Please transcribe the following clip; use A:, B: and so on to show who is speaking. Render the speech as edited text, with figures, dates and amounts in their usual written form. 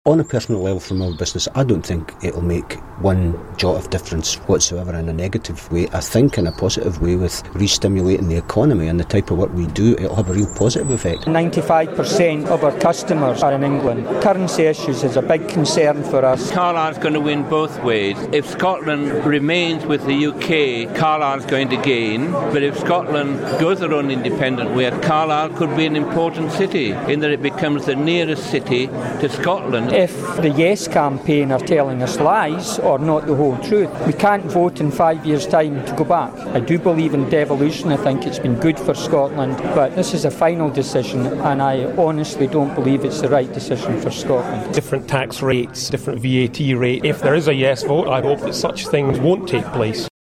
A: On a personal level from our business, I don't think it'll make one jot of difference whatsoever in a negative way. I think in a positive way, with re-stimulating the economy and the type of work we do, it'll have a real positive effect.
B: 95% of our customers are in England. Currency issues is a big concern for us.
C: Carlisle's going to win both ways. If Scotland remains with the UK, Carlisle's going to gain. But if Scotland goes their own independent way, Carlisle could be an important city in that it becomes the nearest city to Scotland.
B: If the Yes campaign are telling us lies or not the whole truth, we can't vote in 5 years' time to go back. I do believe in devolution. I think it's been good for Scotland, but this is a final decision, and I honestly don't believe it's the right decision for Scotland.
D: Different tax rates, different VAT rate. If there is a yes vote, I hope that such things won't take place.